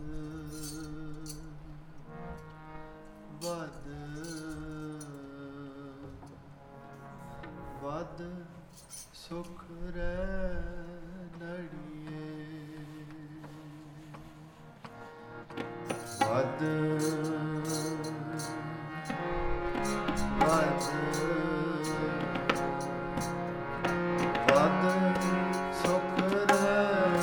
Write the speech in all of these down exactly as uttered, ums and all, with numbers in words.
ਵਦ ਵਦ ਸੁਖ ਰਹਿ ਨੜੀਏ ਵਦ ਵਦ ਵਦ ਸੁਖ ਰਹਿ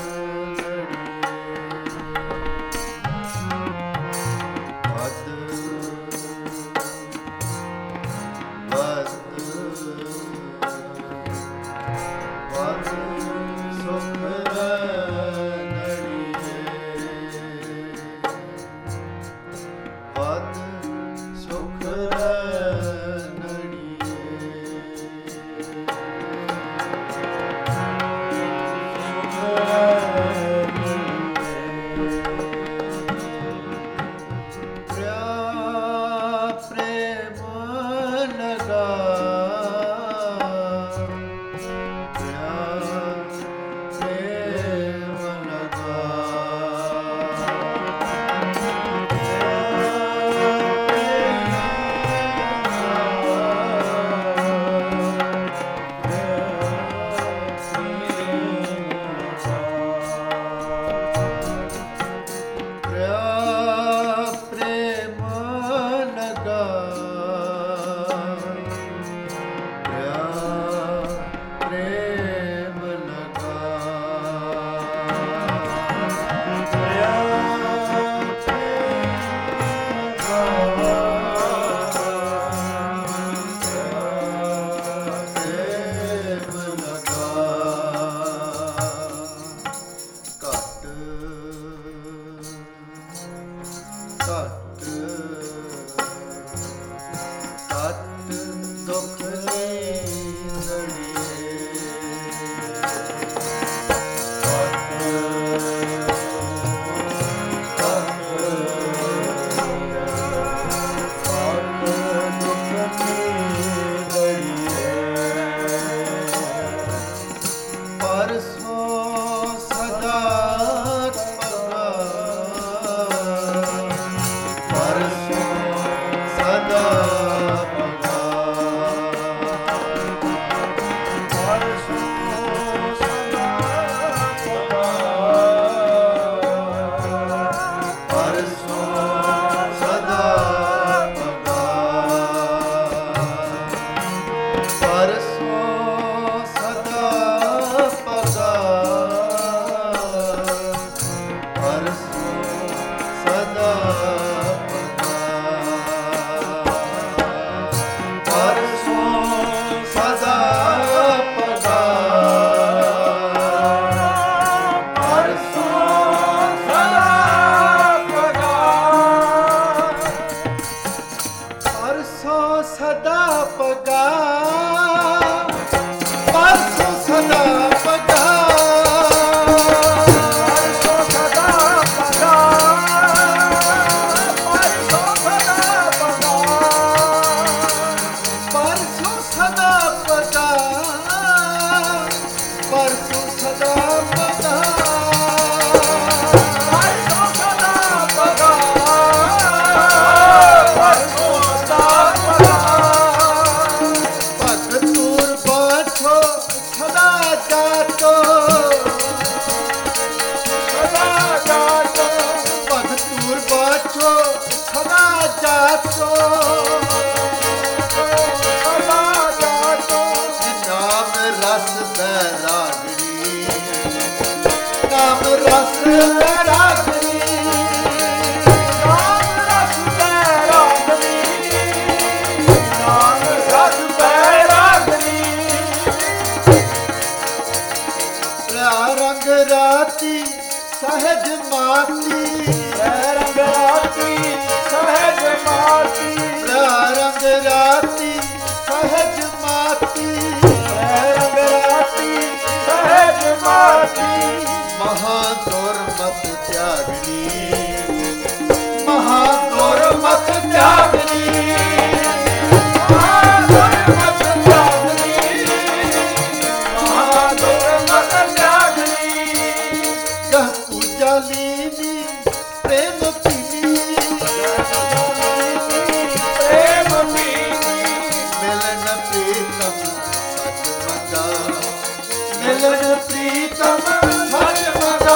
प्रेम पीनी प्रेम पीनी मिलन प्रीतम सच मगा मिलन प्रीतम सच मगा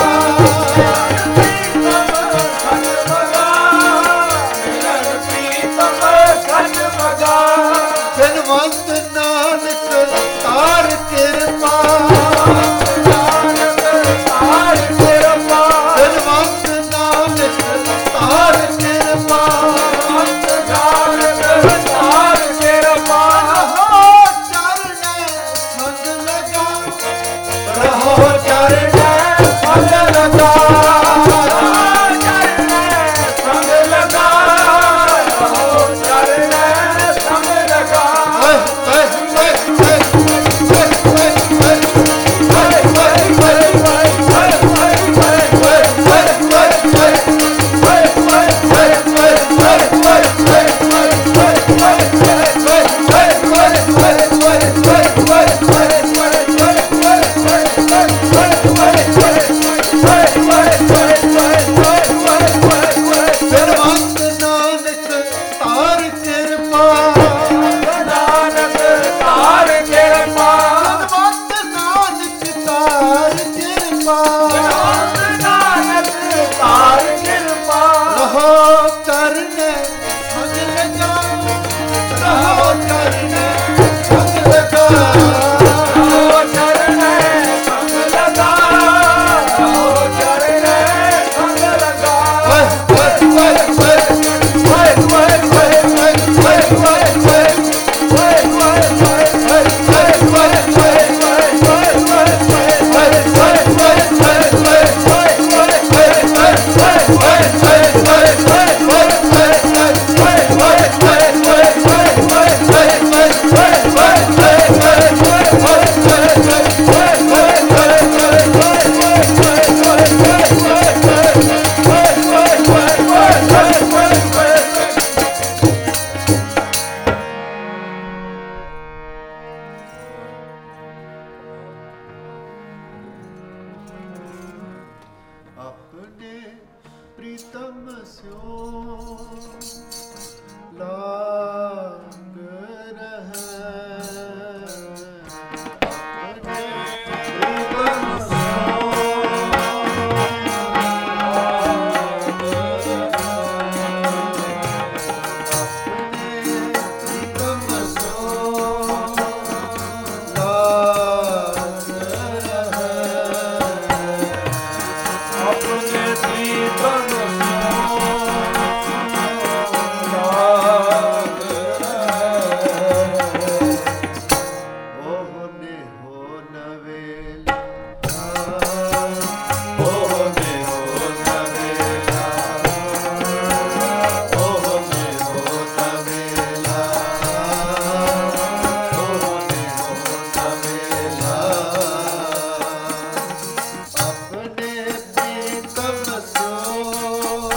बिनवंत नानक तार किरपा नानक तार किरपा बिनवंत नानक तार किरपा नानक तार किरपा रहो चरण संग लगा रहो चरण संग लगा अपने प्रीतम स्यो लाग रहे अपने प्रीतम अपने प्रीतम स्यो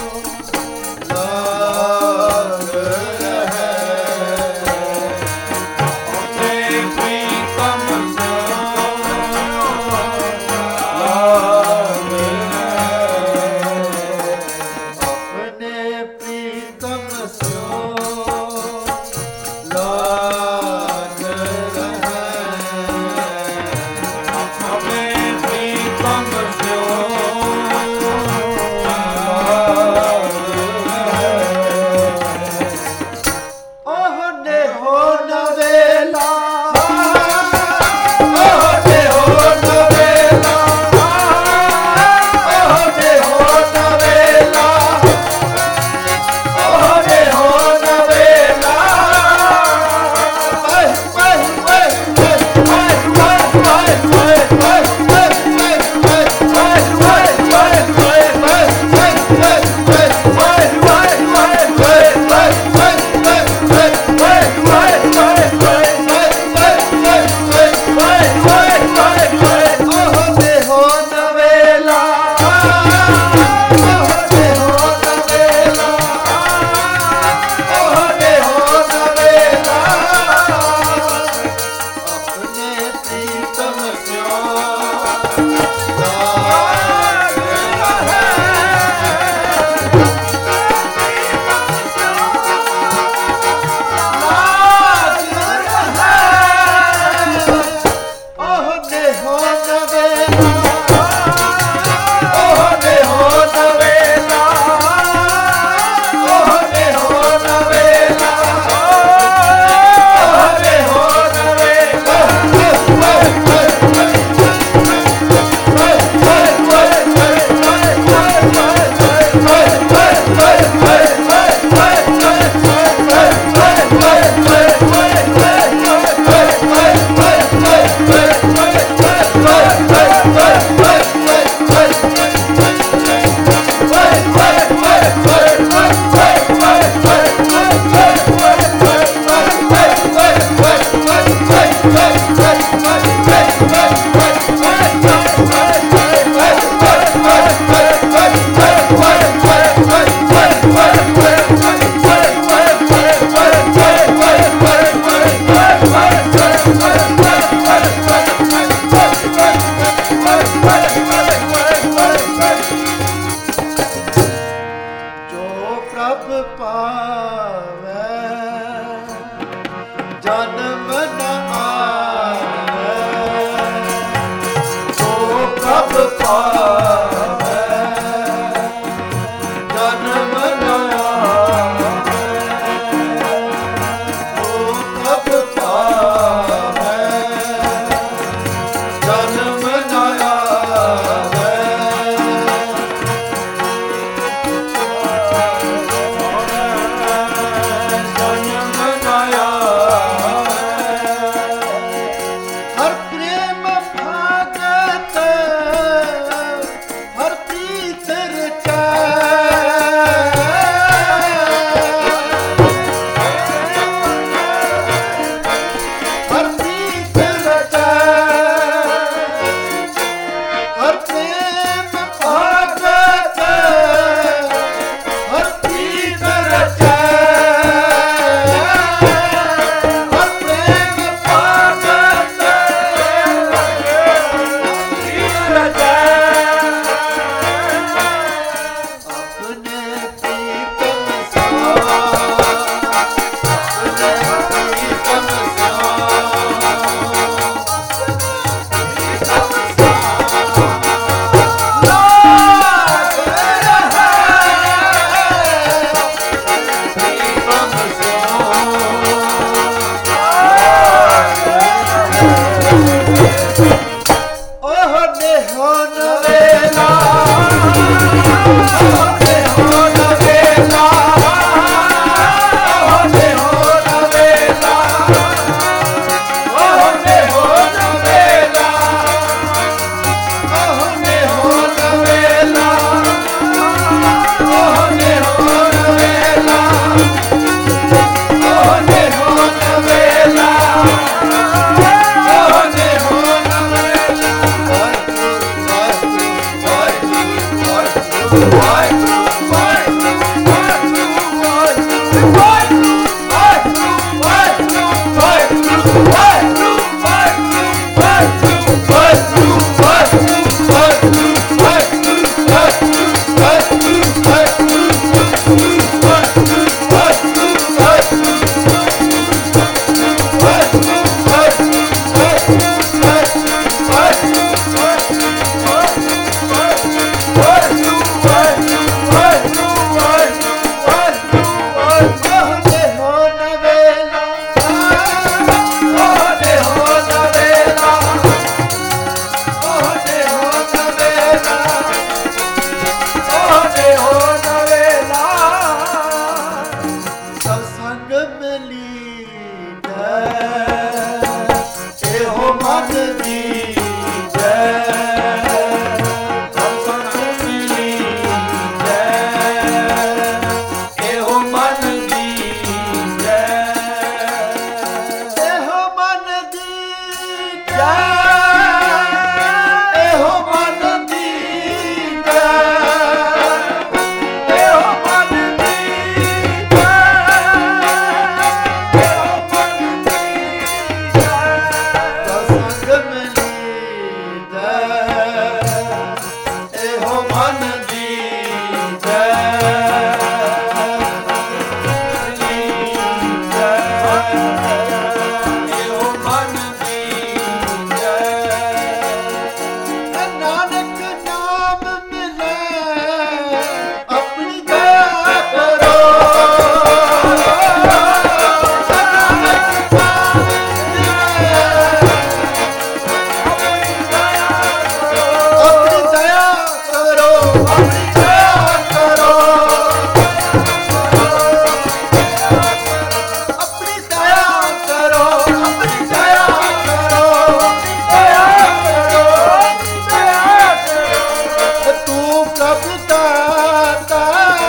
दाता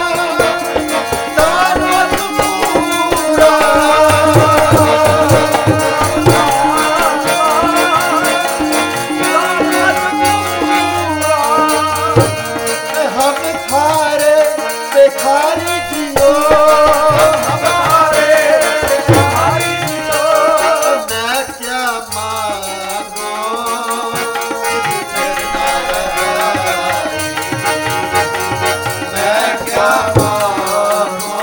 दाना पूरा हम थारे बेखारी जियो हमारे बिहारी जियो मैं क्या मांगो मैं क्या मांगो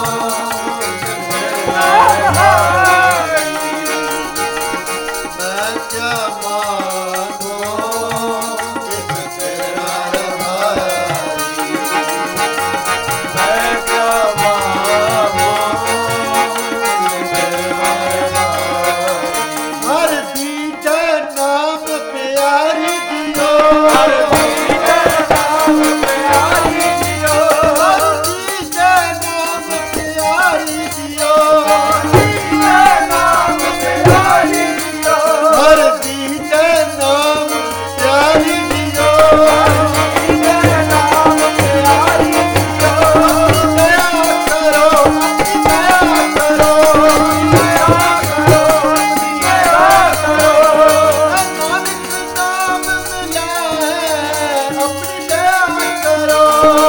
मैं क्या मांगो तेरा रहाई मैं क्या मांगू हर दीजा नाम प्यारी दियो हर दीजे नाम प्यारी जियो हर दीजा नाम प्यारी दियो दीजे नाम प्यारी जियो हर दीजा नाम प्यारी दियो दीजे नाम प्यारी जियो दया करो दया करो दया करो दया करो नानक नाम मिला है अपनी दया करो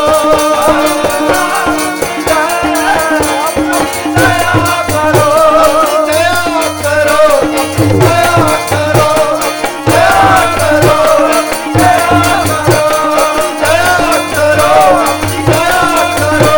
दया करो दया करो दया करो दया करो दया करो दया करो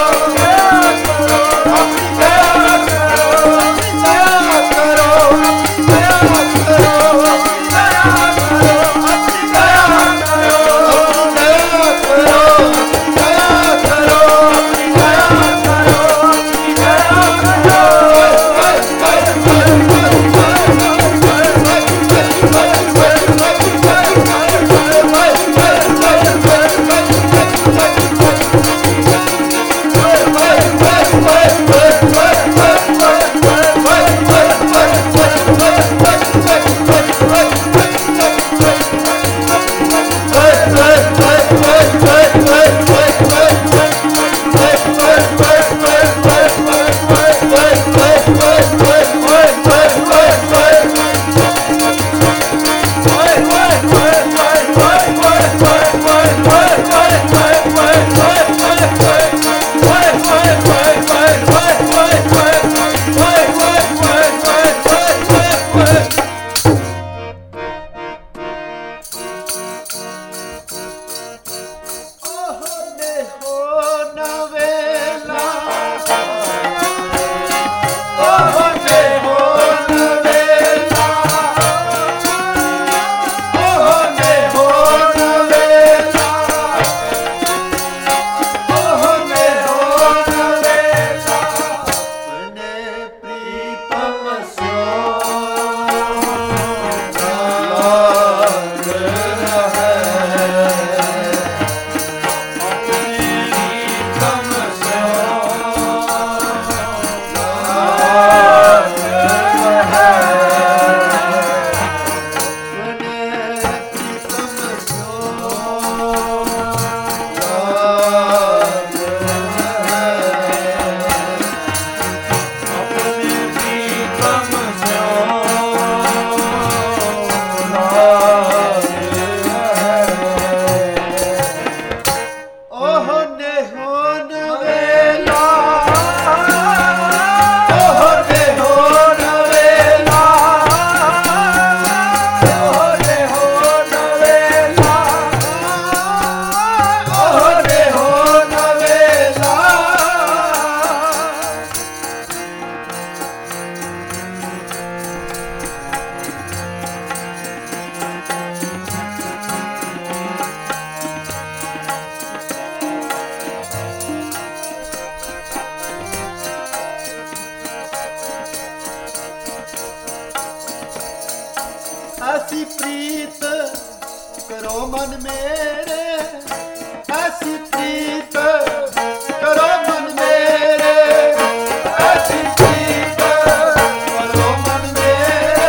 ऐसी प्रीत करो मन मेरे, ऐसी प्रीत करो मन मेरे, ऐसी प्रीत करो मन मेरे,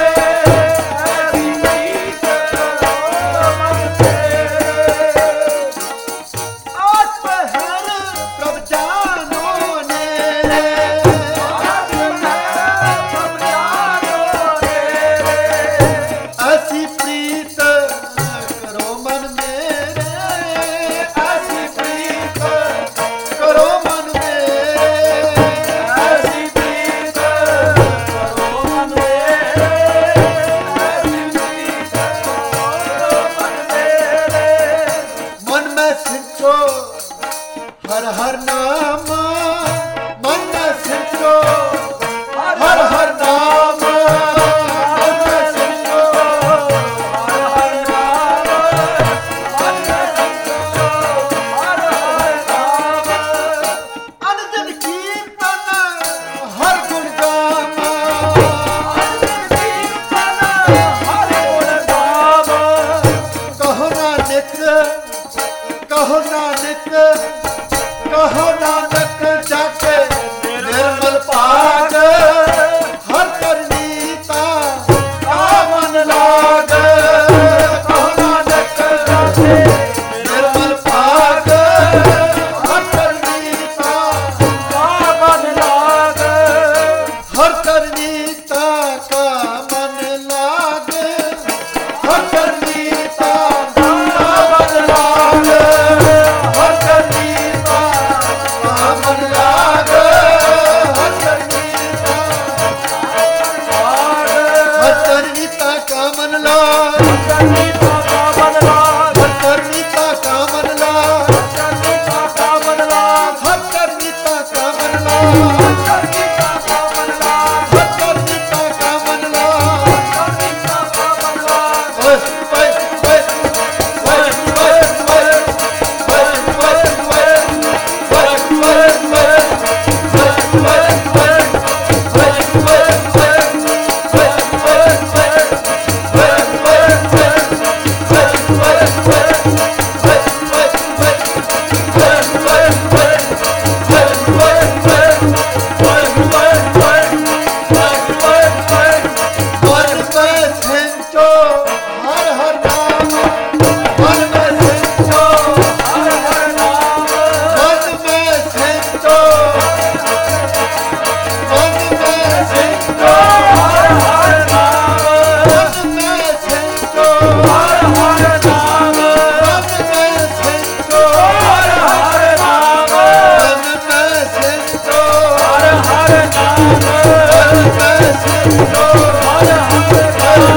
ऐसी प्रीत करो मन मेरे। सिंचो हर हर नाम मन में सिंचो हर हर नाम मन में सिंचो हर हर नाम मन में सिंचो हर हर नाम अनजन कीर्तन हर गुण गाम अनजन कीर्तन हर गुण गाम कहो नानक कहो नानक कहो नानक जाके निर्मल पाग हर करनीता का मन लाग कहो नानक जाके निर्मल पाग हर करनीता का मन लाग हर करनीता का मन लाग हर करनीता का मन लाग हर करनीता का मन लाग हर करनीता हर करनीता का मन लाग करनीता का मन लाग हर करनीता का मन लाग करनीता का मन लाग हर करनीता का मन लाग करनीता का मन लाग हर करनीता का मन लाग करनीता का मन लाग ओए ओए ओए ओए ओए ओए मन में सिंचो हर हर नाम मन में सिंचो हर हर नाम मन में सिंचो मन में सिंचो हर हर नाम मन में सिंचो हर हर नाम मन में सिंचो हर हर नाम मन में सिंचो हर हर नाम मन में सिंचो हर हर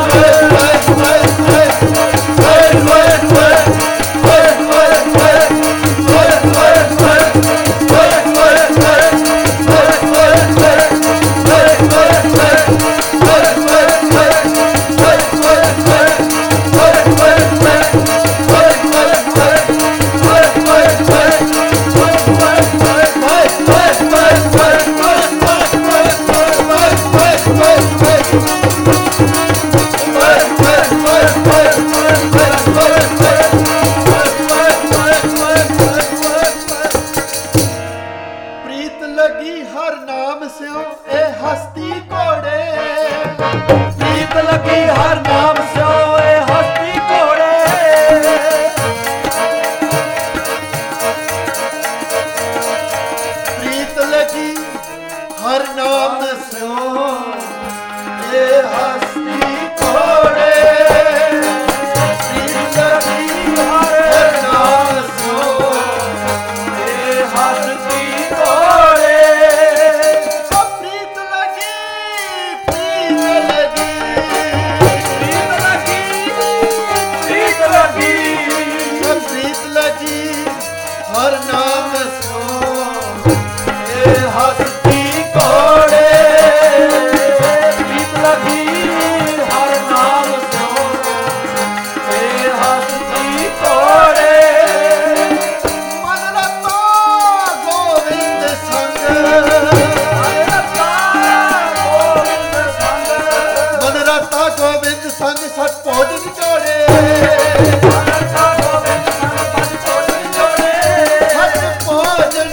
प्रीत लगी हर नाम से ए हस्ती कोड़े प्रीत लगी हर नाम से ओए हस्ती कोड़े प्रीत लगी हर नाम से ए हस्ती कोड़े प्रीत लगी हर नाम से ए हस्ती कोड़े प्रीत लगी प्रीत लगी प्रीत लगी प्रीत लगी प्रीत लगी हर नाम सो ए हस्ती कोड़े प्रीत लगी हर नाम से ए हस्ती कोड़े मन रता गोविंद संग गोविंद संग मन रता गोविंद संग सत भोजन जोड़े गोविंद संग सच भोजन जोड़े सत भोजन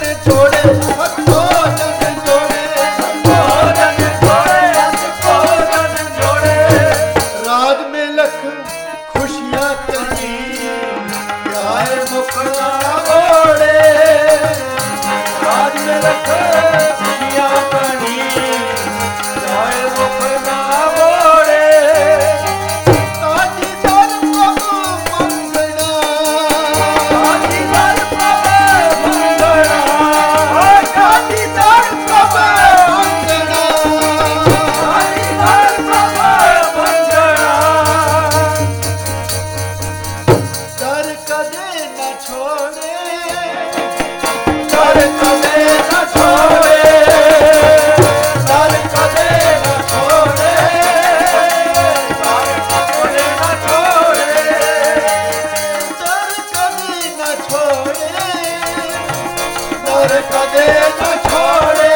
ਹਰ ਕਦੇ ਨਾ ਛੋੜੇ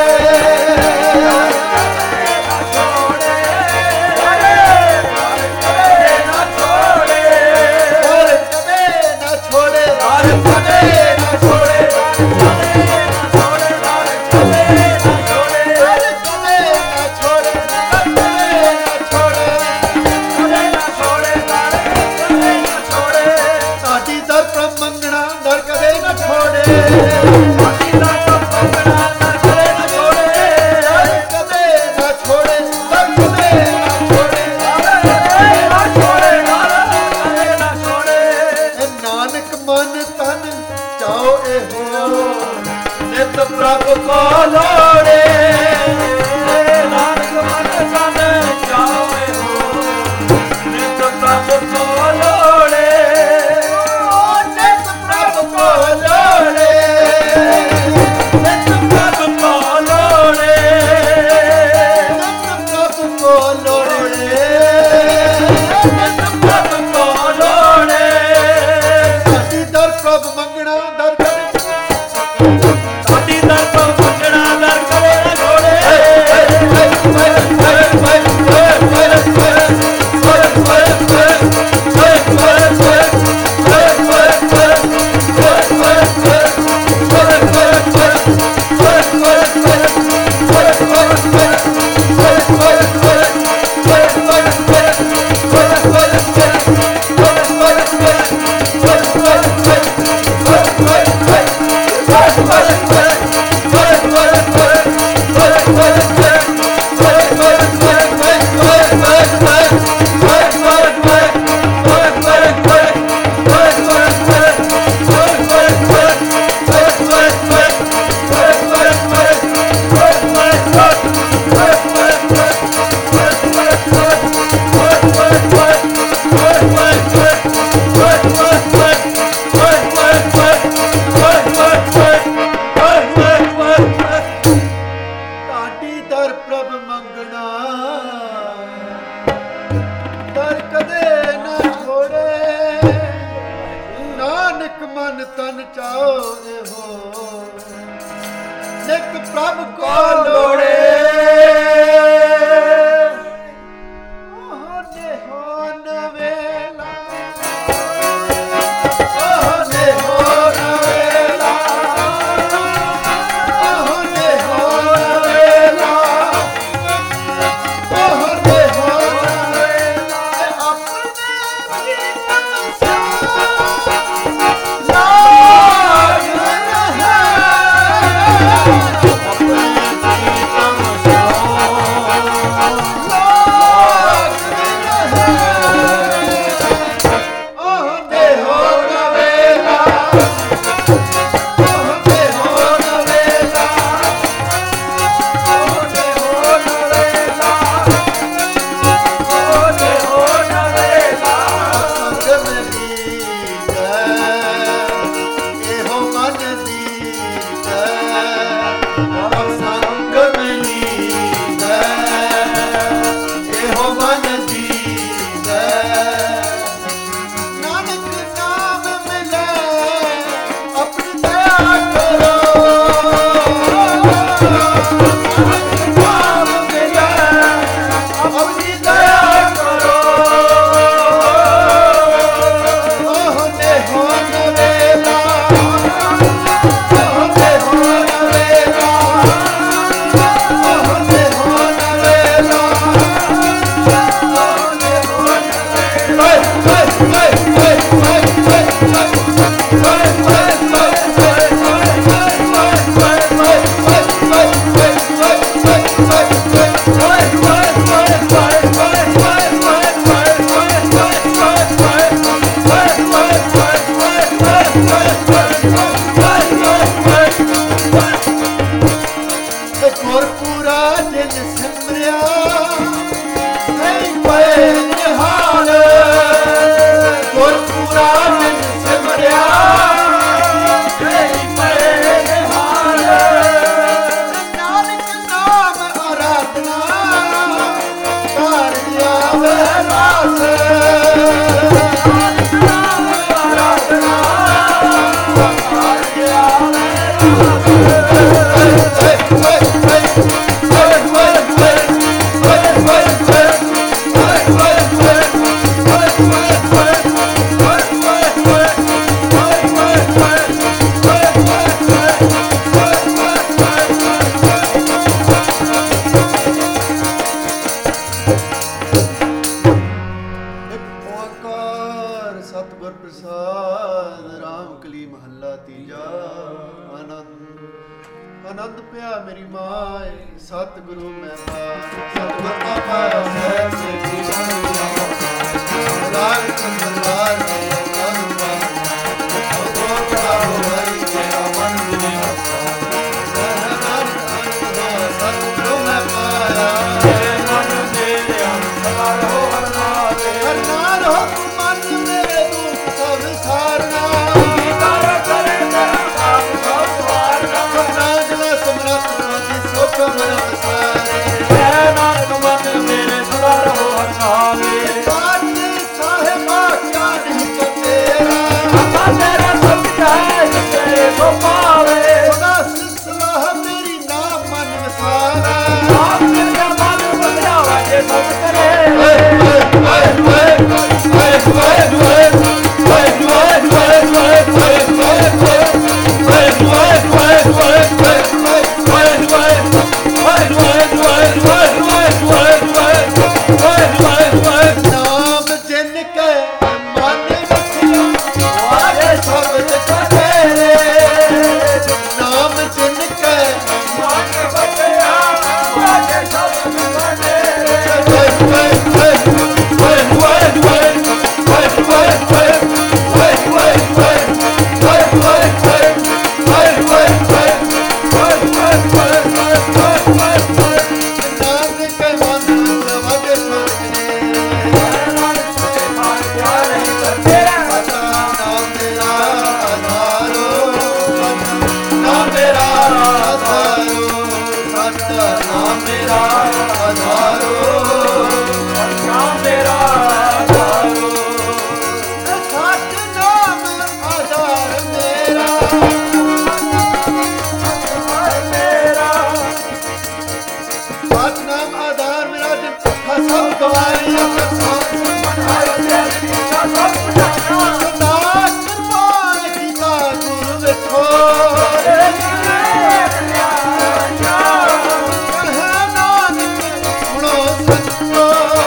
ਪ੍ਰਭ ਕੋ ਲੋੜੇ ਨਾਨਕ ਮਨ ਤਨ ਚਾਹੇ ਹੋ ਨਿਤ ਪ੍ਰਭ ਕੋ ਲੋੜੇ ਨਿਤ ਪ੍ਰਭ ਕੋ ਲੋੜੇ ਨਿਤ ਪ੍ਰਭ ਕੋ ਲੋੜੇ ਨਿਤ ਪ੍ਰਭ ਕੋ ਲੋੜੇ ਨਿਤ ਪ੍ਰਭ ਕੋ ਲੋੜੇ ਸਾਡੀ ਦਰ ਪ੍ਰਭ ਮੰਗਣਾ ਦਰ ਸਾਡੀ ਦਰ ਪ੍ਰਭ ਮੰਗਣਾ ਦਰ ਕਰੇ ਨਾ ਛੋੜੇ Oh ਆਨੰਦ ਪਿਆ ਮੇਰੀ ਮਾਏ ਸਤਿਗੁਰੂ ਮੈਂ ਪਾਇਆ ਸਤਿਗੁਰ ਦਾ ਪਾਇਆ ਸਹਿਬ ਸੇਠੀ ਰਾਗ ਸੰਸਾਰ ਦੇ ਆਨੰਦ ਪਾਇਆ ਸਤਿਗੁਰ ਦਾ ਹੋਈ ਤੇਰਾ ਮਨ ਜਿਵੇਂ ਸਤਿਗੁਰੂ ਮੈਂ ਪਾਇਆ ਮਨ ਮੇਰੇ ਅੰਦਰ ਹੋ ਹਰਨਾਲ ਹਰਨਾ ਰੋ ਮਨ ਮੇਰੇ ਦੁੱਖ ਸਭ ਸਾਰਨਾ ਕਰ ਕਰੇ ਤੇਰਾ ਨਾਮ ਸਭ ਵਾਰਨਾ ਨਾਜਲਾ ਸਮਰੱਥ ਮੋਦੀ ਸੁਖ ਮਨ ਵਸਾਰੇ ਹੈ ਨਾਨਕ ਮਨ ਮੇਰੇ ਸਦਾ ਰਹੋ ਹਰਨਾਲ ਸਾਚੇ ਸਾਹਿਬਾ ਕਿਆ ਨਹੀਂ ਕੋ ਤੇਰਾ ਆਪਾ ਤੇਰਾ ਸਭ ਹੈ ਜਿਸੇ ਸੋ ਪਾਵੇ ਸਦਾ ਸਿਸਲਾ ਮੇਰੀ ਨਾਮ ਮਨ ਵਸਾਰਾ ਆਪ ਤੇਰਾ ਮਨ ਬਦਲਾਵਾ ਜੇ ਸਭ ਕਰੇ ਨਾਮ ਜਿਨ ਕੇ ਮਨ ਵਸਿਆ ਵਾਰੇ ਸ਼ਬਦ ਕਹੇ ਨਾਮ ਜਿਨ ਕੇ ਮਨ ਬਚਿਆ ਵਾਰੇ ਸਭ ਕਰੇ ਨਾਮ ਕੇ ਮਨ ਵਡੇ ਸੋਚਨੇ ਨਾਮ ਮੇਰਾ ਆਧਾਰੋ ਨਾਮ ਮੇਰਾ ਆਧਾਰੋ ਸਤ ਨਾਮ ਮੇਰਾ ਆਧਾਰੋ ਸਤ ਨਾਮ ਆਧਾਰ ਮੇਰਾ ਸਤ ਨਾਮ ਆਧਾਰ ਮੇਰਾ ਜਿਨ ਭੁੱਖਾ ਸਭ ਗਵਾਰੀ ਅਪਰ ਸਭ ਸਦਾ ਕੁਰਬਾਨ ਕੀਤਾ ਗੁਰੂ ਵੇਖੋ ਕਹੇ ਨਾਨਕ ਸੁਣੋ ਸੰਤੋ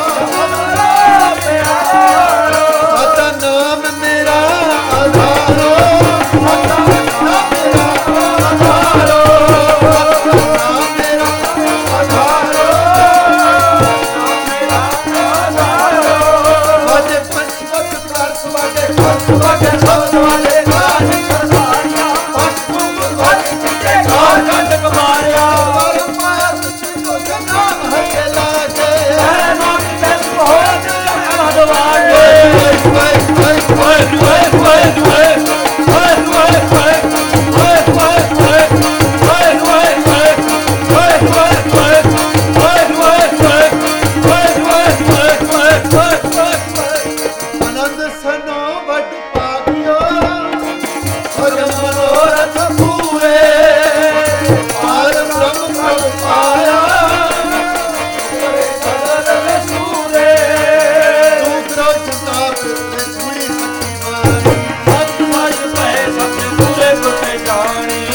ਸਤ ਨਾਮ ਮੇਰਾ ਆਧਾਰੋ ਸਤ ਨਾਮ ਮੇਰਾ ਆਧਾਰੋ ਸਤ ਨਾਮ ਮੇਰਾ ਆਧਾਰੋ ਵਾਜੇ ਪੰਚਵਤ ਕਰ ਸਵਾਡੇ ਕਰ ਸਵਾਡੇ ਸਭ ਸਵਾਡੇ ਕਾਜ ਕਰਸਾਰੀਆਂ ਪੰਚਵਤ ਵਾਜੇ ਚਿੱਤੇ ਕਾਜ ਕੰਡ ਕਮਾਰਿਆ ਪਰ ਪਾਇਆ ਤੁਝੋ ਨਾਮ ਹੱਥੇ ਲਾਗੇ ਆਨੰਦ ਸਨੋ ਵੱਡ ਪਾਗਿਓ ਸਗਲ ਮਨੋਰਥ ਪੂਰੇ ਪਾਰ ਬ੍ਰਹਮ ਪ੍ਰਭ ਪਾਇਆ ਦੂਸਰਾ ਸੰਤਾਪ ਤੇ ਕੁੜੀ ਸੱਚੀ ਬਾਣੀ ਸਤ ਸੱਚ ਪਏ ਸਤ ਪੂਰੇ ਗੁਰਤੇ ਜਾਣੀ